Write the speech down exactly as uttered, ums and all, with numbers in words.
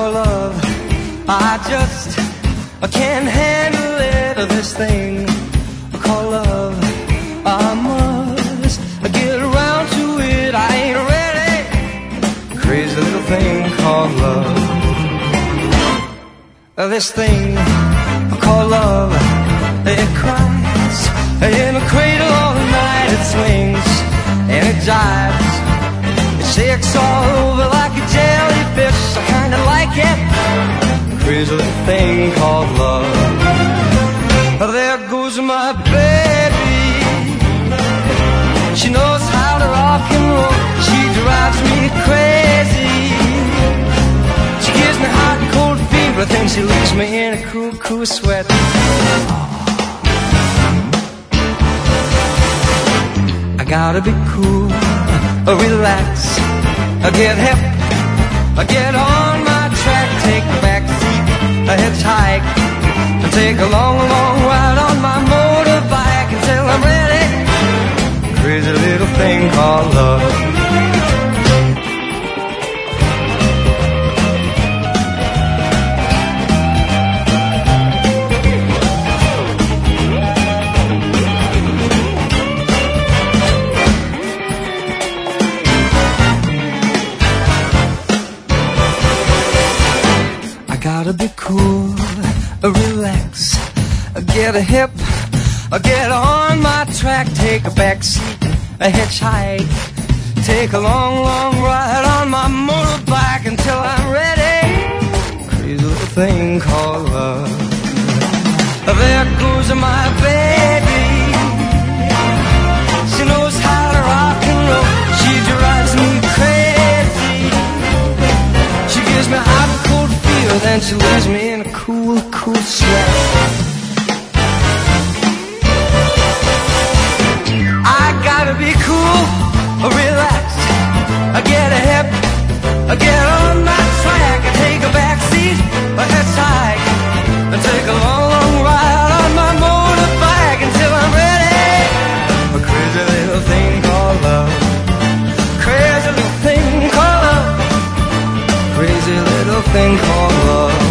call love. I just I can't handle it, this thing called love. I must get around to it, I ain't ready. Crazy little thing called love. This thing called love, it cries in a cradle all night. It swings and it jives, it shakes all over like a jellyfish. I kinda like it. Crazy little thing called love. There goes my baby. She knows how to rock and roll. She drives me crazy. She gives me hot and cold fever, then she leaves me in a cool, cool sweat. I gotta be cool, relax, get hip, get on my track, take a back seat, a hitchhike, take a long, long ride on my motorbike until I'm ready. Crazy little thing called love. Gotta be cool, relax, get a hip, get on my track, take a back seat, a hitchhike, take a long, long ride on my motorbike until I'm ready. Crazy little thing called love. There goes my baby. She knows how to rock and roll. She drives me crazy. She gives me hot and cold fever, then she leaves me in a cool, cool sweat. I gotta be cool, relaxed, I get a hip, I get on my track, I take a back seat, a hitchhike, I take a long, long ride on my motorbike until I'm ready. A crazy little thing called love. Crazy little thing called love. Crazy little thing called love.